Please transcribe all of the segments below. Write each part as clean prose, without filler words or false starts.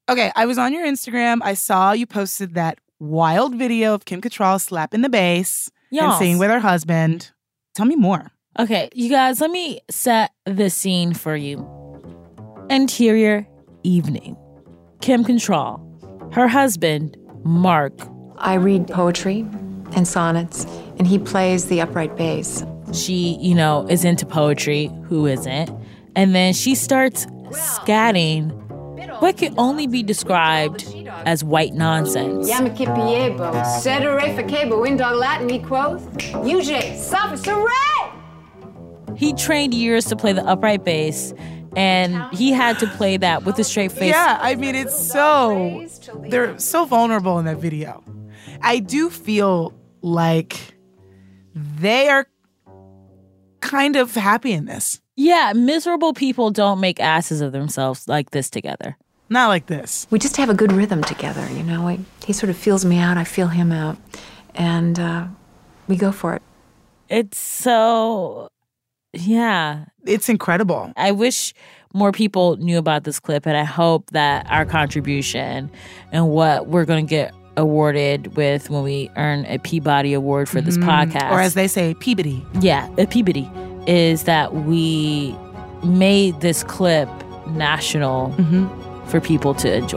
Okay, I was on your Instagram. I saw you posted that wild video of Kim Cattrall slapping the bass and singing with her husband. Tell me more. Okay, you guys, let me set the scene for you. Interior evening. Kim Cattrall, her husband, Mark. I read poetry and sonnets, and he plays the upright bass. She, is into poetry. Who isn't? And then she starts scatting what can only be described as white nonsense. Yamakipiebo, sedere facebo, indog Latin me quoth, UJ, sophisere! He trained years to play the upright bass, and he had to play that with a straight face. Yeah, I mean, they're so vulnerable in that video. I do feel like they are kind of happy in this. Yeah, miserable people don't make asses of themselves like this together. Not like this. We just have a good rhythm together, He sort of feels me out, I feel him out, and we go for it. It's so... Yeah. It's incredible. I wish more people knew about this clip, and I hope that our contribution and what we're going to get awarded with when we earn a Peabody Award for this podcast. Or as they say, Peabody. Yeah, a Peabody. Is that we made this clip national for people to enjoy.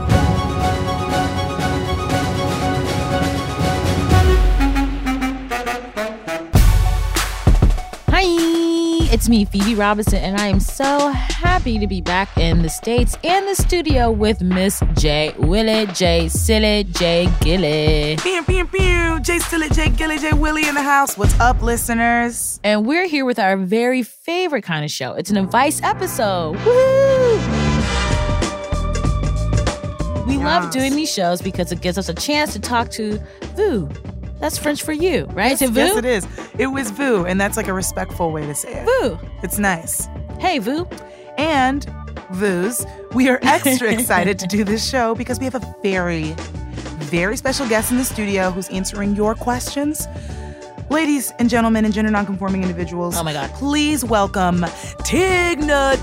Hi, it's me, Phoebe Robinson, and I am so happy to be back in the States and the studio with Miss J. Willie, J. Silly, J. Gilly. Pew, pew, pew. J. Silly, J. Gilly, J. Willie in the house. What's up, listeners? And we're here with our very favorite kind of show. It's an advice episode. Woo! We love doing these shows because it gives us a chance to talk to Vu. That's French for you, right? Yes, is it Vu? Yes, it is. It was Vu, and that's like a respectful way to say it. Vu. It's nice. Hey, Vu. And Vus, we are extra excited to do this show because we have a very, very special guest in the studio who's answering your questions. Ladies and gentlemen and gender nonconforming individuals, oh my God, please welcome Tig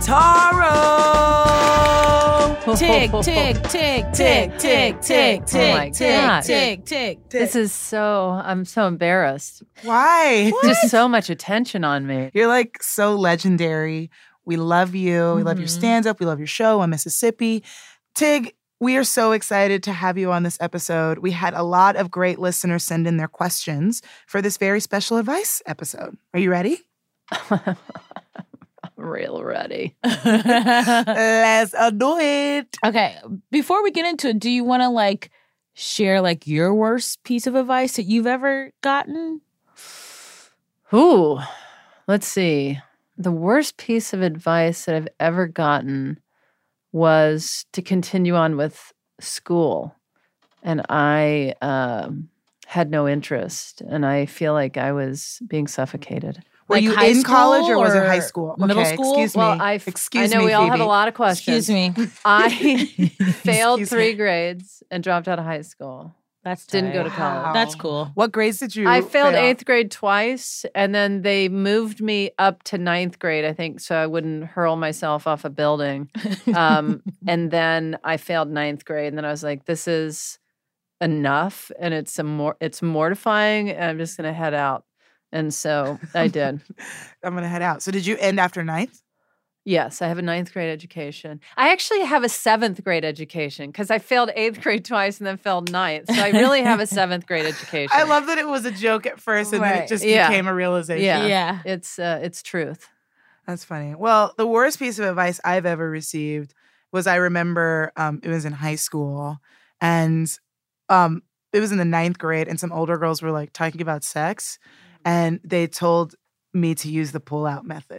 Notaro. Tig, Tig, Tig, Tig, Tig, Tig, Tig, Tig, Tig, Tig. This is I'm so embarrassed. Why? Just so much attention on me. You're like so legendary. We love you. We love your stand-up. We love your show on Mississippi. Tig, we are so excited to have you on this episode. We had a lot of great listeners send in their questions for this very special advice episode. Are you ready? I'm real ready. Let's do it. Okay, before we get into it, do you want to share your worst piece of advice that you've ever gotten? Ooh, let's see. The worst piece of advice that I've ever gotten was to continue on with school. And I had no interest. And I feel like I was being suffocated. Were you in college or was it high school? Middle school? Excuse me. Well, I know we all have a lot of questions. Excuse me. I failed 3 grades and dropped out of high school. Didn't go to college. Wow. That's cool. What grades did you I failed fail? 8th grade twice, and then they moved me up to 9th grade, I think, so I wouldn't hurl myself off a building. And then I failed 9th grade, and then I was like, this is enough, and it's mortifying, and I'm just going to head out. And so I did. I'm going to head out. So did you end after 9th? Yes, I have a 9th grade education. I actually have a 7th grade education because I failed 8th grade twice and then failed 9th. So I really have a 7th grade education. I love that it was a joke at first and then it just became a realization. Yeah. It's truth. That's funny. Well, the worst piece of advice I've ever received was I remember it was in high school and it was in the 9th grade and some older girls were talking about sex and they told me to use the pull-out method.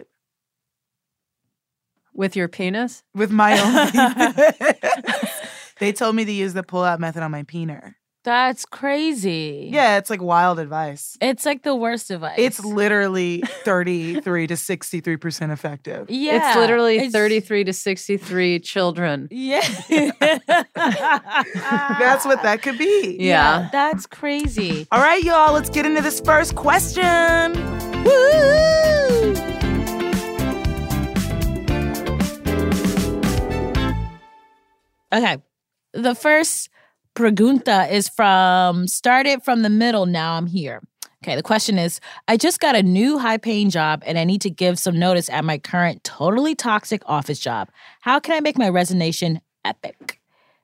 With your penis? With my own penis. They told me to use the pull-out method on my peener. That's crazy. Yeah, it's wild advice. It's the worst advice. It's literally 33 to 63% effective. Yeah. It's literally 33 to 63 children. Yeah. That's what that could be. Yeah. That's crazy. All right, y'all, let's get into this first question. Woo! Okay, the first pregunta is started from the middle, now I'm here. Okay, the question is, I just got a new high-paying job and I need to give some notice at my current totally toxic office job. How can I make my resignation epic?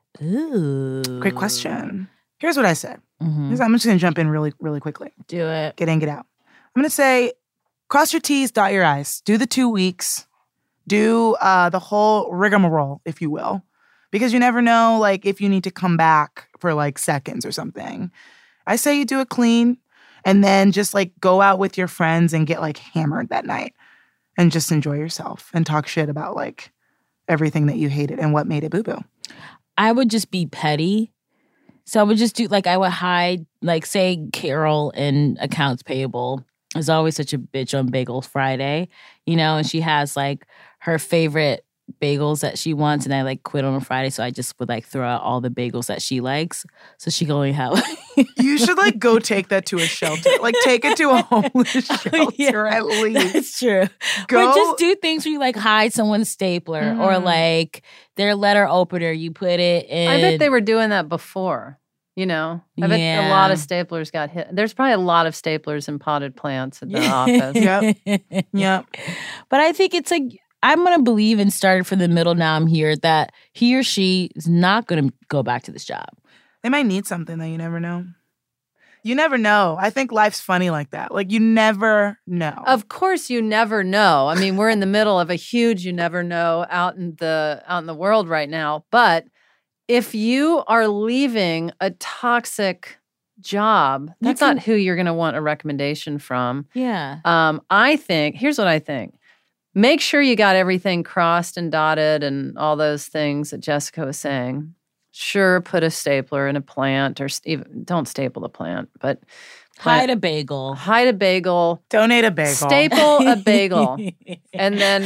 Ooh. Great question. Here's what I said. Mm-hmm. I'm just going to jump in really, really quickly. Do it. Get in, get out. I'm going to say, cross your T's, dot your I's. Do the 2 weeks. Do the whole rigmarole, if you will. Because you never know, like, if you need to come back for, like, seconds or something. I say you do it clean. And then just, like, go out with your friends and get, like, hammered that night. And just enjoy yourself. And talk shit about, like, everything that you hated and what made it boo-boo. I would just be petty. So I would just do, like, I would hide, like, say Carol in accounts payable is always such a bitch on Bagels Friday, you know, and she has, like, her favorite bagels that she wants, and I, like, quit on a Friday, so I just would, like, throw out all the bagels that she likes, so she can only have... You should, like, go take that to a shelter. Like, take it to a homeless shelter at least. That's true. Go. Or just do things where you, like, hide someone's stapler or, like, their letter opener. You put it in... I bet they were doing that before, you know? I bet a lot of staplers got hit. There's probably a lot of staplers and potted plants at the office. Yep. But I think it's, like... I'm going to believe and started from the middle, now I'm here, that he or she is not going to go back to this job. They might need something that you never know. You never know. I think life's funny like that. Like, you never know. Of course, you never know. I mean, we're in the middle of a huge you never know out in the world right now. But if you are leaving a toxic job, that's not who you're going to want a recommendation from. Yeah. I think, here's what I think. Make sure you got everything crossed and dotted and all those things that Jessica was saying. Sure, put a stapler in a plant, or even don't staple the plant, but hide a bagel. Hide a bagel. Donate a bagel. Staple a bagel. And then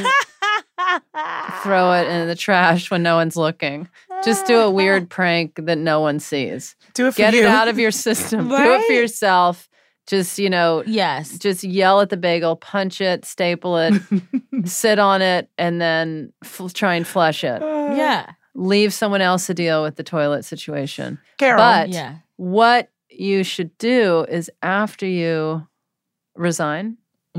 throw it in the trash when no one's looking. Just do a weird prank that no one sees. Do it for Get you. it out of your system. Right? Do it for yourself. Just, you know, yes. Just yell at the bagel, punch it, staple it, sit on it, and then try and flush it. Yeah. Leave someone else to deal with the toilet situation. Carol. But what you should do is after you resign,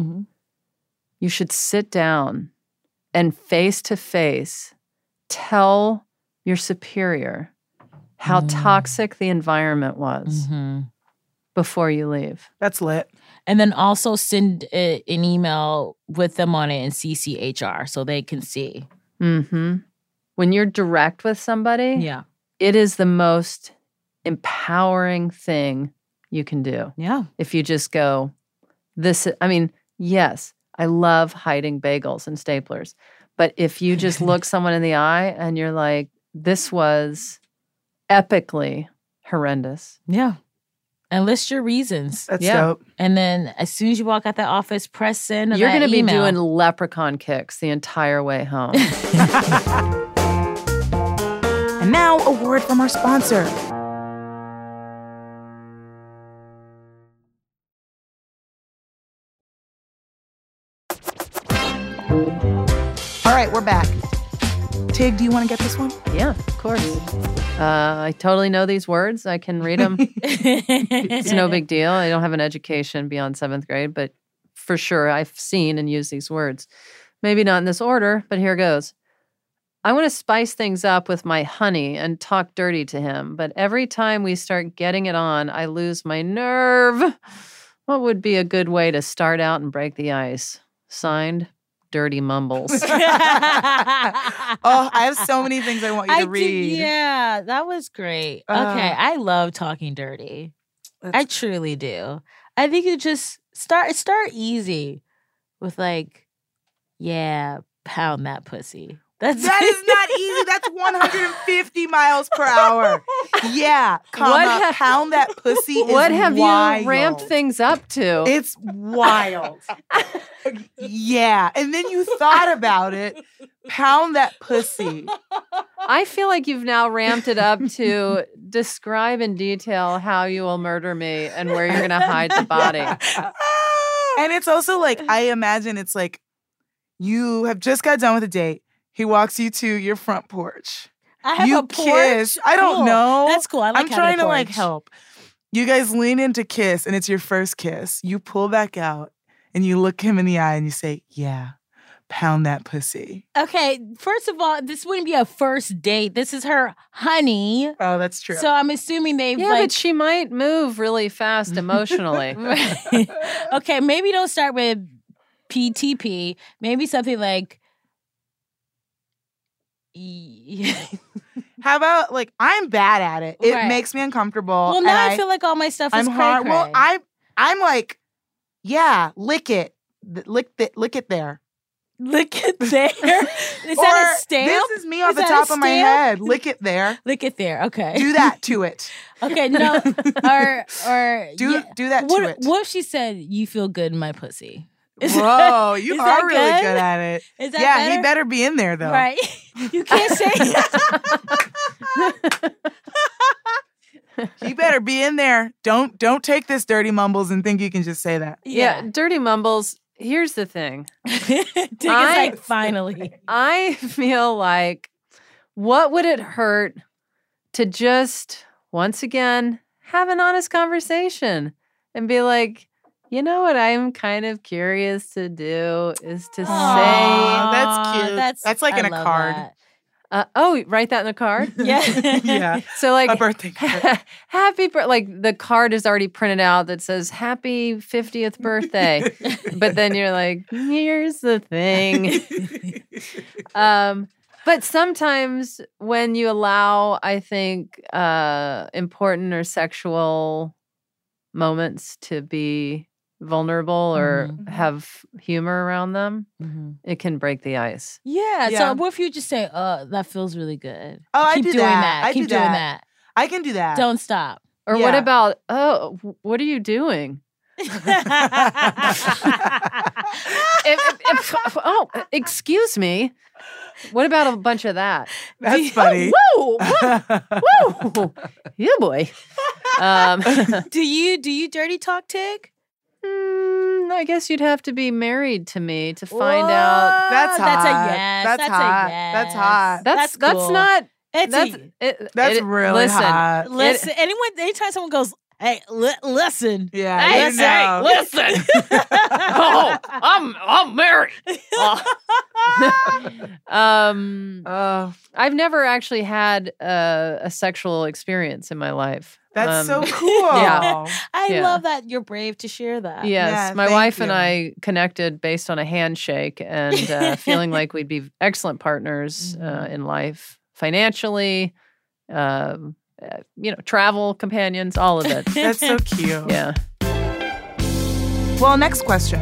you should sit down and face to face tell your superior how toxic the environment was. Before you leave. That's lit. And then also send an email with them on it and CC HR so they can see. When you're direct with somebody, it is the most empowering thing you can do. Yeah. If you just go, yes, I love hiding bagels and staplers. But if you just look someone in the eye and you're like, this was epically horrendous. Yeah. And list your reasons. That's dope. And then as soon as you walk out the office, press send. You're going to be email. doing leprechaun kicks the entire way home. And now a word from our sponsor. All right, we're back. Tig, do you want to get this one? Yeah, of course. I totally know these words. I can read them. It's no big deal. I don't have an education beyond 7th grade, but for sure I've seen and used these words. Maybe not in this order, but here goes. I want to spice things up with my honey and talk dirty to him, but every time we start getting it on, I lose my nerve. What would be a good way to start out and break the ice? Signed, Dirty Mumbles. Oh, I have so many things I want you to read. Yeah, that was great. Okay, I love talking dirty. I truly do. I think you just start easy with like, yeah, pound that pussy. That is not easy. That's 150 miles per hour. Yeah, pound that pussy is What have wild. you ramped things up to? It's wild. Yeah, and then you thought about it. Pound that pussy. I feel like you've now ramped it up to describe in detail how you will murder me and where you're going to hide the body. And it's also like, I imagine it's like you have just got done with a date. He walks you to your front porch. I have you a porch? kiss. I don't Cool. know. That's cool. I like I'm having trying a to like porch. help. You guys lean in to kiss, and it's your first kiss. You pull back out, and you look him in the eye, and you say, "Yeah, pound that pussy." Okay, first of all, this wouldn't be a first date. This is her honey. Oh, that's true. So I'm assuming they've Yeah, like. but she might move really fast emotionally. Okay, maybe don't start with PTP. Maybe something like. How about like I'm bad at it. It Right. makes me uncomfortable. Well, and now I feel like all my stuff is I'm hard. cray-cray. Well, I'm like, yeah, lick it, lick it there. Lick it there. Is Or, that a stamp? This is me off Is the that a top of my stamp? head. Lick it there. Lick it there. Okay. Do that to it. Okay. No. Or Do that what, to it. What if she said, "You feel good in my pussy"? Is Whoa, that- you is are that really good? good at it. Is that Yeah, better? he better be in there though. Right. You can't say. He better be in there. Don't take this dirty mumbles and think you can just say that. Yeah, dirty mumbles. Here's the thing. Dick is like, finally. I feel like, what would it hurt to just, once again, have an honest conversation and be like, you know what I'm kind of curious to do is to Aw, that's cute. That's like I in a love card. that. write that in a card? Yeah. Yeah. So like A birthday card. like the card is already printed out that says happy 50th birthday. But then you're like, here's the thing. But sometimes when you allow, I think, important or sexual moments to be vulnerable or have humor around them, it can break the ice. Yeah. Yeah. So what if you just say, that feels really good. Oh, I Keep do doing that. I Keep do doing that. that. I can do that. Don't stop. Or what Yeah. about, what are you doing? Excuse me. What about a bunch of that? That's funny. Whoa, whoa, yeah, boy. Do you dirty talk, Tig? I guess you'd have to be married to me to find out. That's That's a hot. yes. That's hot. a yes. That's hot. That's cool. not. It's That's really listen, hot. listen. Anytime someone goes, "Hey, listen," Yeah. Hey, you know. listen. I'm married. Oh, I've never actually had a sexual experience in my life. that's so cool. yeah. I Yeah. love that you're brave to share that. Yes, Yeah, my thank wife and you. I connected based on a handshake and feeling like we'd be excellent partners in life, financially, travel companions, all of it. That's so cute. Yeah. Well, next question.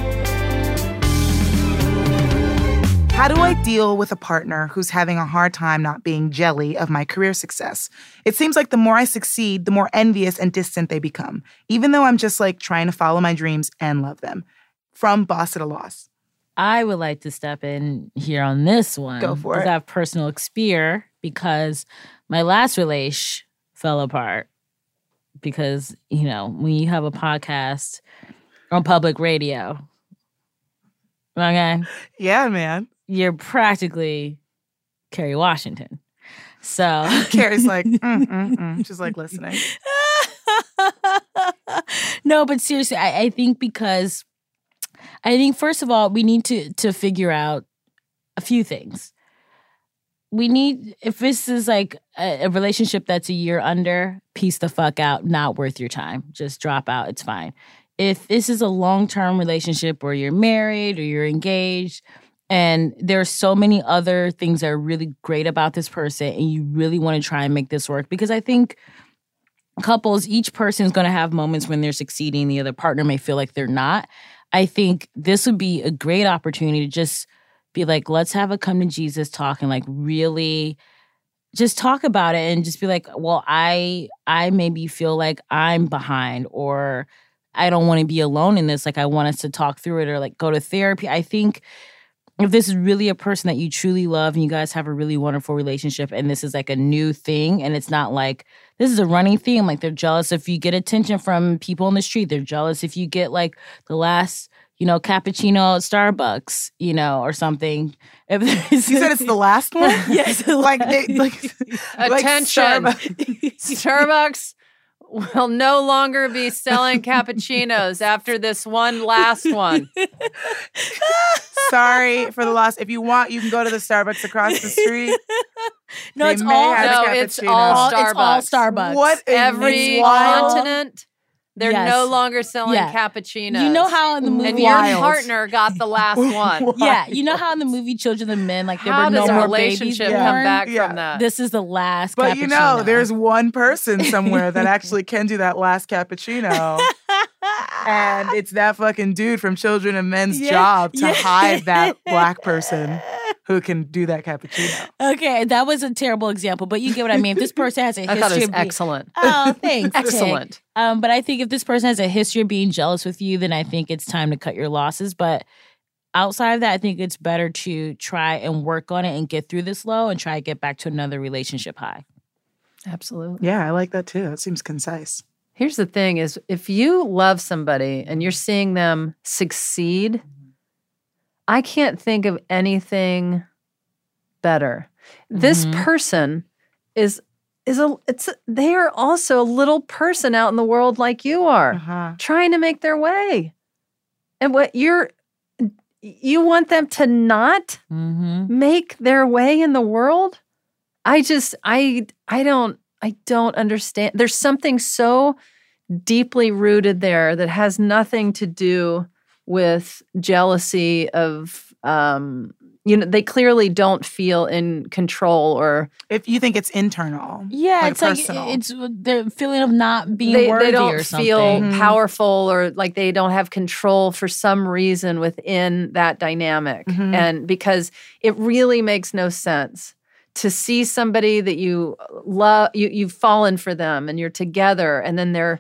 How do I deal with a partner who's having a hard time not being jelly of my career success? It seems like the more I succeed, the more envious and distant they become, even though I'm just like trying to follow my dreams and love them. From Boss at a Loss. I would like to step in here on this one. Go for it. Because I have personal experience because my last relation fell apart. Because, when you have a podcast on public radio, okay, Yeah, man. you're practically Kerry Washington. So Carrie's like, She's like listening. No, but seriously, I think because first of all, we need to figure out a few things. We need, if this is like a relationship that's a year under, piece the fuck out, not worth your time. Just drop out, it's fine. If this is a long-term relationship where you're married or you're engaged and there's so many other things that are really great about this person and you really want to try and make this work, because I think couples, each person is going to have moments when they're succeeding, the other partner may feel like they're not. I think this would be a great opportunity to just be like, let's have a come to Jesus talk and like really just talk about it and just be like, well, I maybe feel like I'm behind, or I don't want to be alone in this. Like, I want us to talk through it or like go to therapy. I think if this is really a person that you truly love and you guys have a really wonderful relationship and this is like a new thing and it's not like this is a running theme, like they're jealous if you get attention from people on the street. They're jealous if you get like the last, cappuccino at Starbucks, or something. You said it's the last one? Yes. Attention. Starbucks will no longer be selling cappuccinos after this one last one. Sorry for the loss. If you want, you can go to the Starbucks across the street. No, They it's may all have a it's cappuccino. all It's all Starbucks. What is Every wild? continent, they're Yes. no longer selling Yeah. cappuccinos. You know how in the movie, and your Wild. partner got the last one. yeah, you know how in the movie Children of Men, like there How were no does a more babies relationship born? come back Yeah. from that? This is the last. But cappuccino. there's one person somewhere that actually can do that last cappuccino. And it's that fucking dude from Children of Men's job to hide that black person who can do that cappuccino. Okay, that was a terrible example, but you get what I mean. If this person has a I history thought it was of being, excellent. oh, thanks, Tig. Excellent. But I think if this person has a history of being jealous with you, then I think it's time to cut your losses. But outside of that, I think it's better to try and work on it and get through this low and try to get back to another relationship high. Absolutely. Yeah, I like that too. That seems concise. Here's the thing is if you love somebody and you're seeing them succeed, I can't think of anything better. This person they are also a little person out in the world like you are, Uh-huh. trying to make their way. And you want them to not make their way in the world? I don't understand. There's something so deeply rooted there that has nothing to do with jealousy of, they clearly don't feel in control or. If you think it's internal. Yeah, like it's personal. like it's the feeling of not being They worthy don't or something. feel powerful or like they don't have control for some reason within that dynamic. And because it really makes no sense to see somebody that you love, you've fallen for them and you're together and then they're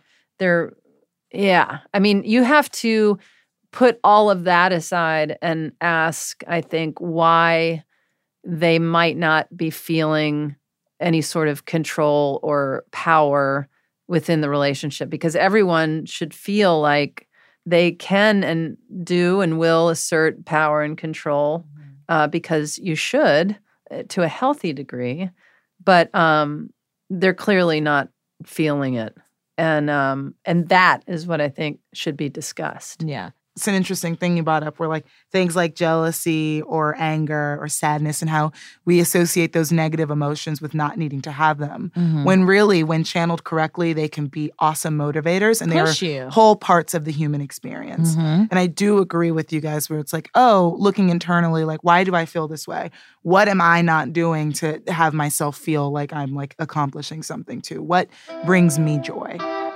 I mean, you have to put all of that aside and ask, I think, why they might not be feeling any sort of control or power within the relationship, because everyone should feel like they can and do and will assert power and control because you should to a healthy degree, but they're clearly not feeling it. And that is what I think should be discussed. Yeah. It's an interesting thing you brought up where like things like jealousy or anger or sadness and how we associate those negative emotions with not needing to have them. When really, when channeled correctly, they can be awesome motivators and they Push are you. whole parts of the human experience. And I do agree with you guys where it's like, oh, looking internally, like, why do I feel this way? What am I not doing to have myself feel like I'm like accomplishing something too? What brings me joy?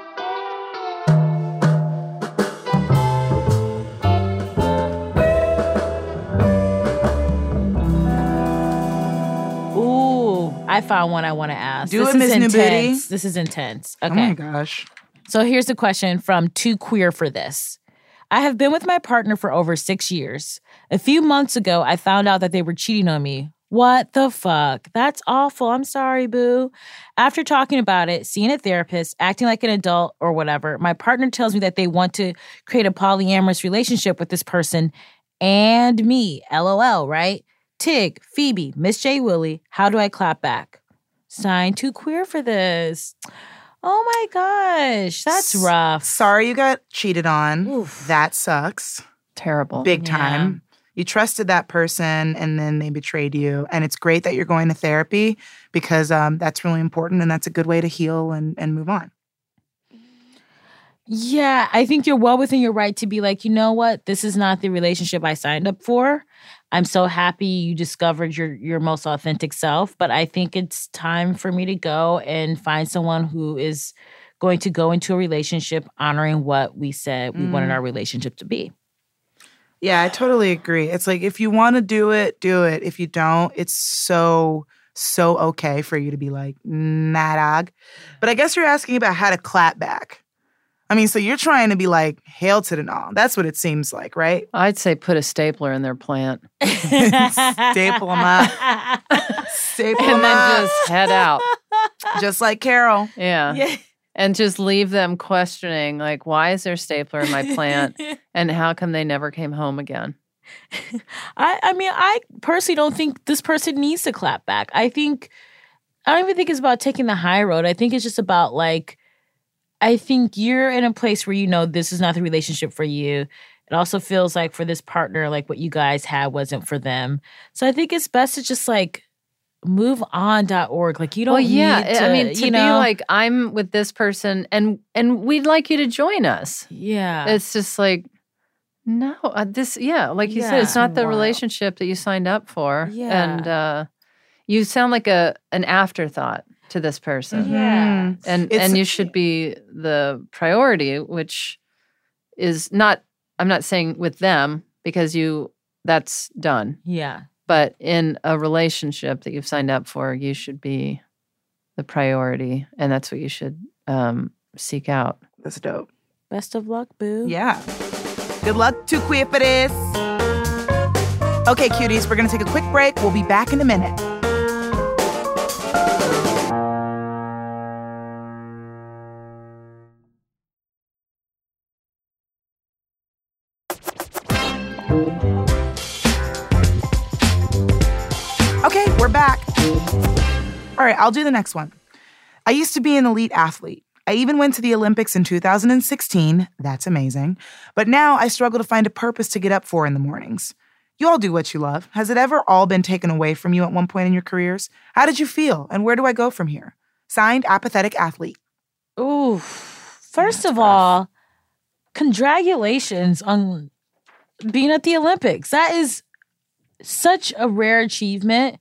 I found one I want to ask. Do this it, is Ms. New Booty. intense. This is intense. Okay. Oh my gosh. So here's the question from Too Queer for This. I have been with my partner for over 6 years. A few months ago, I found out that they were cheating on me. What the fuck? That's awful. I'm sorry, boo. After talking about it, seeing a therapist, acting like an adult or whatever, my partner tells me that they want to create a polyamorous relationship with this person and me. LOL, right? Tig, Phoebe, Miss J. Willie, how do I clap back? Signed, Too Queer for This. Oh my gosh, that's rough. Sorry you got cheated on. Oof. That sucks. Terrible. Big time. You trusted that person and then they betrayed you. And it's great that you're going to therapy because that's really important and that's a good way to heal and move on. Yeah, I think you're well within your right to be like, you know what? This is not the relationship I signed up for. I'm so happy you discovered your most authentic self, but I think it's time for me to go and find someone who is going to go into a relationship honoring what we said we wanted our relationship to be. Yeah, I totally agree. It's like if you want to do it, do it. If you don't, it's so okay for you to be like, nah, dog. But I guess you're asking about how to clap back. I mean, so you're trying to be like, hail to the no. That's what it seems like, right? I'd say put a stapler in their plant. Staple them up. Staple And them then up. just head out. Just like Carol. Yeah. Yeah. and just leave them questioning, like, why is there a stapler in my plant? And how come they never came home again? I mean, I personally don't think this person needs to clap back. I don't even think it's about taking the high road. I think it's just about like, I think you're in a place where you know this is not the relationship for you. It also feels like for this partner, like what you guys had wasn't for them. So I think it's best to just like moveon.org. Like you don't need to, I mean, to be like, I'm with this person and we'd like you to join us. Yeah. It's just like, no, like you said, it's not the relationship that you signed up for. Yeah. And you sound like an afterthought to this person. Yeah. And you should be the priority, which is not, I'm not saying with them because that's done. Yeah. But in a relationship that you've signed up for, you should be the priority. And that's what you should seek out. That's dope. Best of luck, boo. Yeah. Good luck to queer for this. Okay, cuties, we're going to take a quick break. We'll be back in a minute. Okay, we're back. All right, I'll do the next one. I used to be an elite athlete. I even went to the Olympics in 2016. That's amazing. But now I struggle to find a purpose to get up for in the mornings. You all do what you love. Has it ever all been taken away from you at one point in your careers? How did you feel? And where do I go from here? Signed, Apathetic Athlete. Ooh. First of all, congratulations on being at the Olympics. That is such a rare achievement.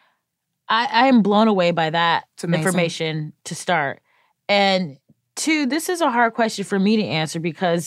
I am blown away by that information to start. And two, this is a hard question for me to answer because,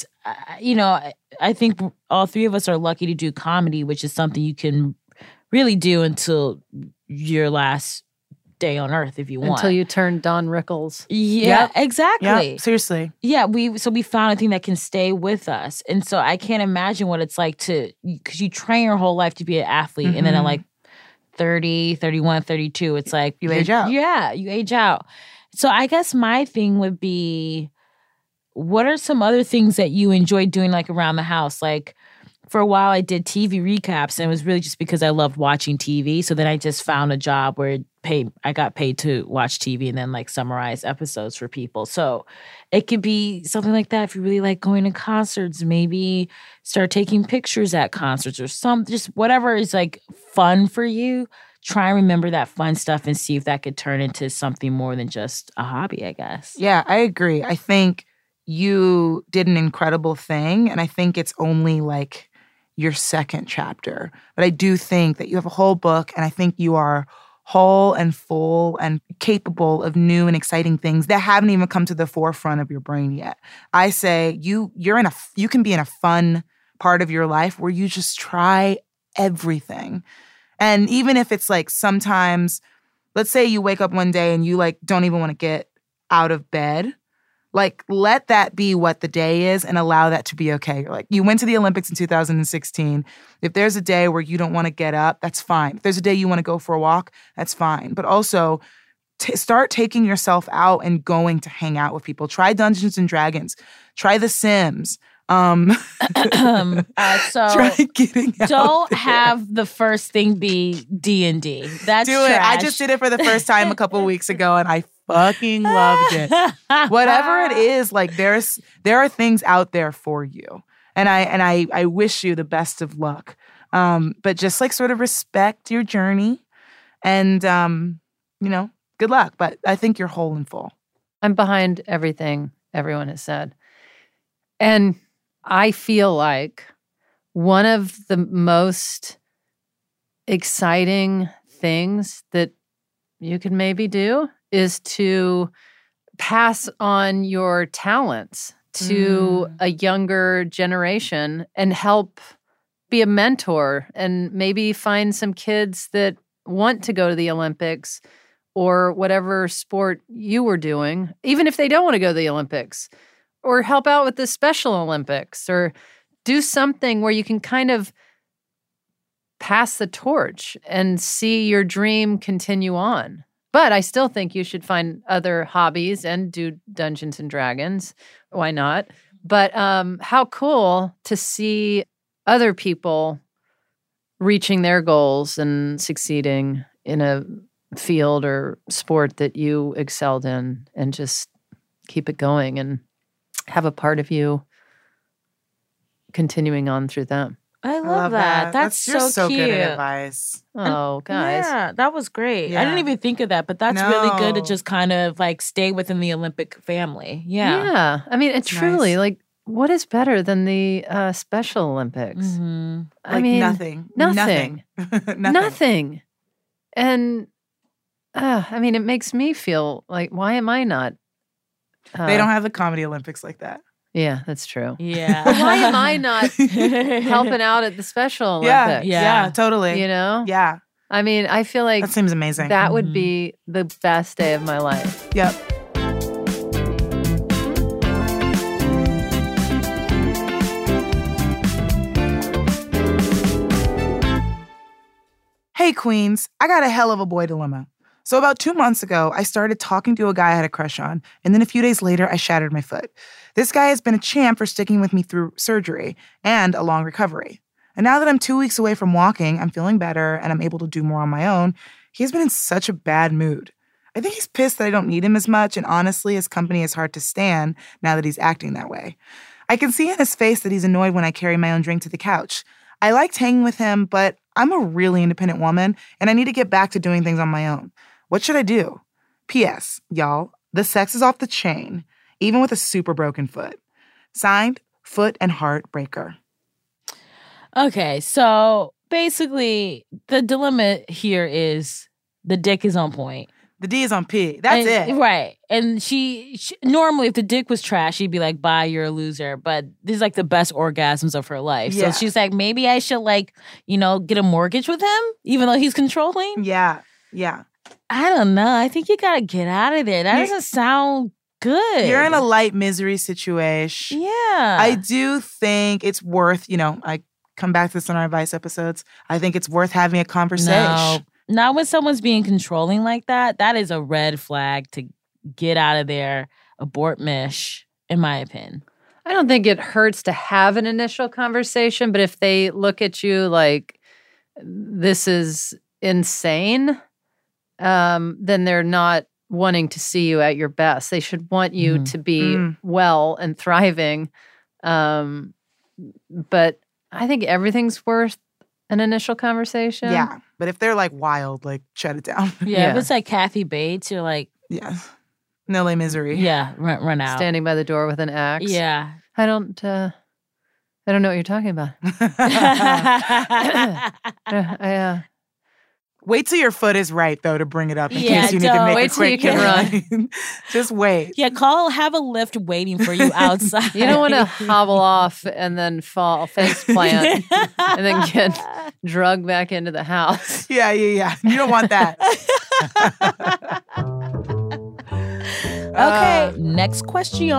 I think all three of us are lucky to do comedy, which is something you can really do until your last day on earth if you want. Until you turn Don Rickles. Yeah, exactly. Yeah, seriously. Yeah, we found a thing that can stay with us. And so I can't imagine what it's like because you train your whole life to be an athlete. And then at like 30, 31, 32, it's like... You age out. Yeah, you age out. So I guess my thing would be, what are some other things that you enjoy doing like around the house? Like for a while I did TV recaps and it was really just because I loved watching TV. So then I just found a job where I got paid to watch TV and then like summarize episodes for people. So it could be something like that. If you really like going to concerts, maybe start taking pictures at concerts or just whatever is like fun for you. Try and remember that fun stuff and see if that could turn into something more than just a hobby, I guess. Yeah, I agree. I think you did an incredible thing, and I think it's only like your second chapter. But I do think that you have a whole book, and I think you are whole and full and capable of new and exciting things that haven't even come to the forefront of your brain yet. I say you can be in a fun part of your life where you just try everything. And even if it's like sometimes, let's say you wake up one day and you like don't even want to get out of bed, like let that be what the day is and allow that to be okay. You're like, you went to the Olympics in 2016. If there's a day where you don't want to get up, that's fine. If there's a day you want to go for a walk, that's fine. But also start taking yourself out and going to hang out with people. Try Dungeons and Dragons. Try The Sims. So try getting out don't there. have the first thing be D&D. That's do trash. it. I just did it for the first time a couple weeks ago and I fucking loved it. Whatever it is, like there are things out there for you. And I wish you the best of luck. But just like sort of respect your journey and good luck. But I think you're whole and full. I'm behind everything everyone has said. And I feel like one of the most exciting things that you can maybe do is to pass on your talents to a younger generation and help be a mentor and maybe find some kids that want to go to the Olympics or whatever sport you were doing, even if they don't want to go to the Olympics. Or help out with the Special Olympics or do something where you can kind of pass the torch and see your dream continue on. But I still think you should find other hobbies and do Dungeons and Dragons. Why not? But how cool to see other people reaching their goals and succeeding in a field or sport that you excelled in, and just keep it going and have a part of you continuing on through them. I love that. That's You're so cute. good at advice. Oh, guys. Yeah, that was great. I didn't Yeah. even think of that, but that's really good to No. just kind of like stay within the Olympic family. Yeah. Yeah. I mean, it's truly nice. like, what is better than the Special Olympics? Mm-hmm. I Like mean, nothing. nothing. Nothing. Nothing. And I mean, it makes me feel like, why am I not? They don't have the comedy Olympics like that. Yeah, that's true. Yeah. But why am I not helping out at the Special Yeah, Olympics? yeah, totally. You know? Yeah, I mean, I feel like that seems amazing. that would be the best day of my life. Yep. Hey, Queens, I got a hell of a boy dilemma. So about 2 months ago, I started talking to a guy I had a crush on, and then a few days later, I shattered my foot. This guy has been a champ for sticking with me through surgery and a long recovery. And now that I'm 2 weeks away from walking, I'm feeling better and I'm able to do more on my own. He's been in such a bad mood. I think he's pissed that I don't need him as much, and honestly, his company is hard to stand now that he's acting that way. I can see in his face that he's annoyed when I carry my own drink to the couch. I liked hanging with him, but I'm a really independent woman, and I need to get back to doing things on my own. What should I do? P.S. Y'all, the sex is off the chain, even with a super broken foot. Signed, Foot and Heart Breaker. Okay, so basically, the dilemma here is the dick is on point. The D is on P. That's And- it. Right. And she normally, if the dick was trash, she'd be like, bye, you're a loser. But these are like the best orgasms of her life. Yeah. So she's like, maybe I should get a mortgage with him, even though he's controlling. Yeah, yeah. I don't know. I think you got to get out of there. That You- doesn't sound good. You're in a light misery situation. Yeah. I do think it's worth, I come back to this in our advice episodes. I think it's worth having a conversation. No. Not when someone's being controlling like that. That is a red flag to get out of there, abort Mish, in my opinion. I don't think it hurts to have an initial conversation, but if they look at you like this is insane, then they're not wanting to see you at your best. They should want you to be well and thriving. But I think everything's worth an initial conversation. Yeah. But if they're like wild, like shut it down. Yeah, if it's like Kathy Bates, you're like, Yeah. No lay misery. yeah, run out. Standing by the door with an axe. Yeah. I don't know what you're talking about. Wait till your foot is right, though, to bring it up in Yeah, case you need to don't. make Wait a till you quick can run. Just wait. Yeah, have a lift waiting for you outside. You don't want to hobble off and then fall face plant and then get drugged back into the house. Yeah. You don't want that. Okay, next question.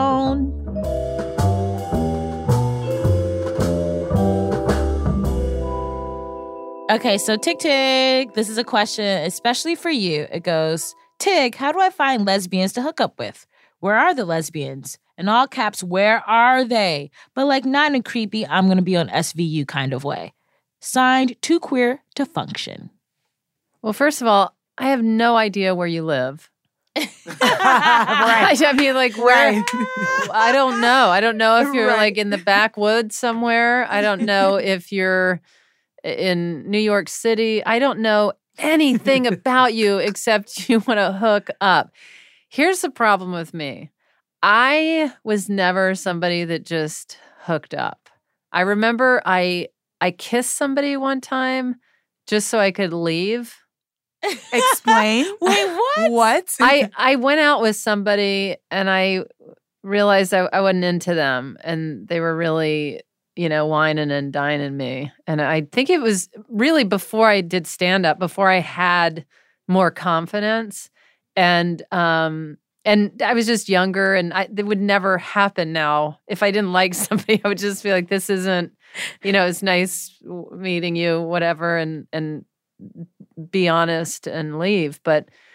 Okay, so Tig, this is a question especially for you. It goes, Tig, how do I find lesbians to hook up with? Where are the lesbians? In all caps, where are they? But like not in a creepy, I'm going to be on SVU kind of way. Signed, Too Queer to Function. Well, first of all, I have no idea where you live. Right. I mean, like, where? Right. I don't know. I don't know if you're Right. like in the backwoods somewhere. I don't know if you're in New York City. I don't know anything about you except you want to hook up. Here's the problem with me. I was never somebody that just hooked up. I remember I kissed somebody one time just so I could leave. Explain. Wait, what? What? I went out with somebody and I realized I wasn't into them, and they were really, whining and dining me. And I think it was really before I did stand up, before I had more confidence, and I was just younger, and it would never happen now. If I didn't like somebody, I would just be like, this isn't, it's nice meeting you, whatever, and be honest and leave. But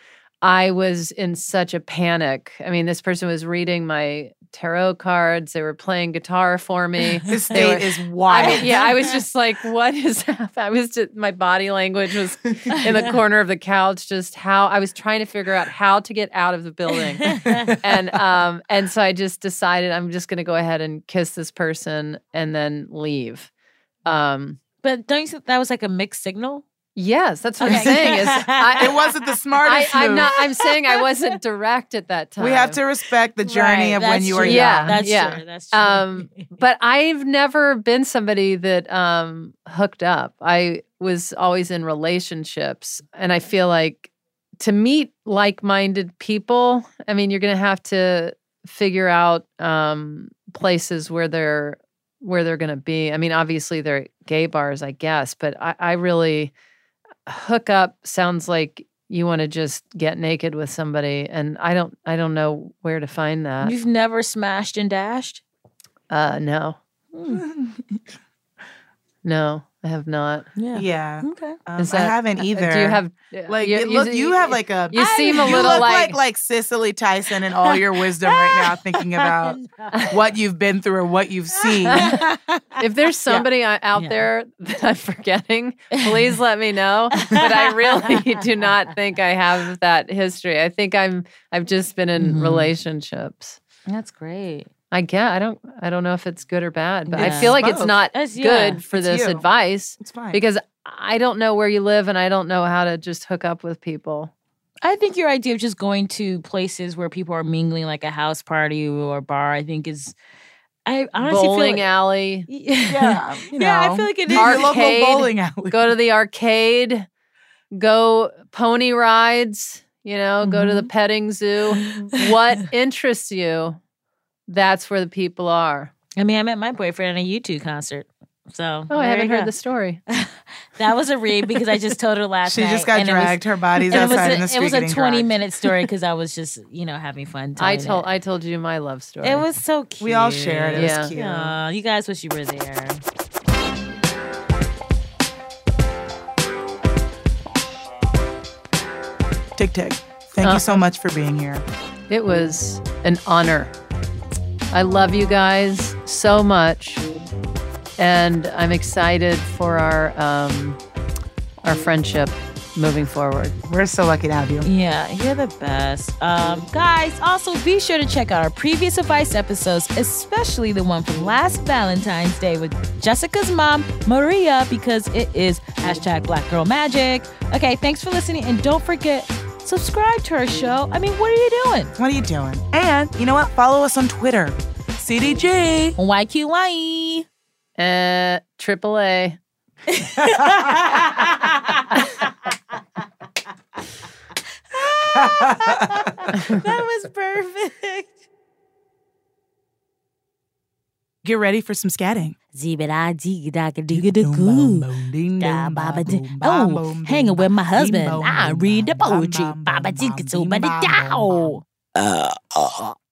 I was in such a panic. I mean, this person was reading my tarot cards. They were playing guitar for me. This date is wild. I mean, yeah, I was just like, what is happening? My body language was in the corner of the couch, just how I was trying to figure out how to get out of the building. And so I just decided I'm just going to go ahead and kiss this person and then leave. But don't you think that was like a mixed signal? Yes, that's what I'm saying. It wasn't the smartest move. I'm saying I wasn't direct at that time. We have to respect the journey of when you were young. Yeah, That's true. That's true. But I've never been somebody that hooked up. I was always in relationships, and I feel like to meet like-minded people, I mean, you're going to have to figure out places where they're going to be. I mean, obviously they're gay bars, I guess, but I really hook up sounds like you want to just get naked with somebody, and I don't know where to find that. You've never smashed and dashed? No. No, I have not. Yeah. Okay. I haven't either. Do you have like you have like a you seem a you little look like like Cicely Tyson and all your wisdom right now, thinking about what you've been through or what you've seen. if there's somebody out there that I'm forgetting, please let me know. But I really do not think I have that history. I think I've just been in relationships. That's great. I don't know if it's good or bad, but I It's feel like both. it's not good for It's this you. advice. It's fine. Because I don't know where you live and I don't know how to just hook up with people. I think your idea of just going to places where people are mingling, like a house party or a bar, I think is. I honestly Bowling feel like, alley. Yeah, I feel like it is. Your local Arcade. bowling alley. Go to the arcade. Go pony rides. Go to the petting zoo. What interests you? That's where the people are. I mean, I met my boyfriend at a U2 concert. So I haven't heard the story. That was a read because I just told her last night. She just got and dragged. Her body's outside in the street. It was a getting 20-minute story because I was just, having fun. I told you my love story. It was so cute. We all shared it. It Yeah. was cute. Aw, you guys wish you were there. Tig Tig, thank you so much for being here. It was an honor. I love you guys so much, and I'm excited for our friendship moving forward. We're so lucky to have you. Yeah, you're the best. Guys, also be sure to check out our previous advice episodes, especially the one from last Valentine's Day with Jessica's mom, Maria, because it is #BlackGirlMagic. Okay, thanks for listening, and don't forget, subscribe to our show. I mean, what are you doing? What are you doing? And you know what? Follow us on Twitter. CDG. YQYE. AAA. That was perfect. Get ready for some scatting. Oh, hanging with my husband. I read the poetry.